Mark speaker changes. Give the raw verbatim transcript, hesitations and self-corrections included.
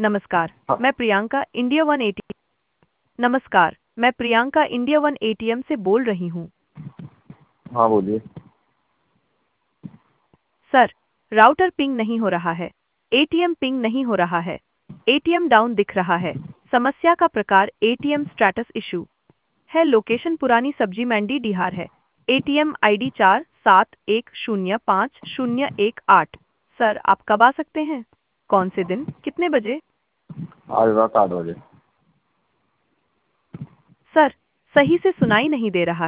Speaker 1: नमस्कार,
Speaker 2: हाँ।
Speaker 1: मैं प्रियंका इंडिया वन एटी नमस्कार, मैं प्रियंका इंडिया वन एटीएम से बोल रही हूँ।
Speaker 2: हाँ बोलिए।
Speaker 1: सर, राउटर पिंग नहीं हो रहा है। एटीएम पिंग नहीं हो रहा है। एटीएम डाउन दिख रहा है। समस्या का प्रकार एटीएम स्टेटस इशू है। लोकेशन पुरानी सब्जी मंडी बिहार है। एटीएम आईडी चार सात एक शून्य पाँच शून्य एक आठ। सर, आप कब आ सकते हैं? कौन से दिन, कितने बजे?
Speaker 2: आज रात आठ बजे।
Speaker 1: सर, सही से सुनाई नहीं दे रहा।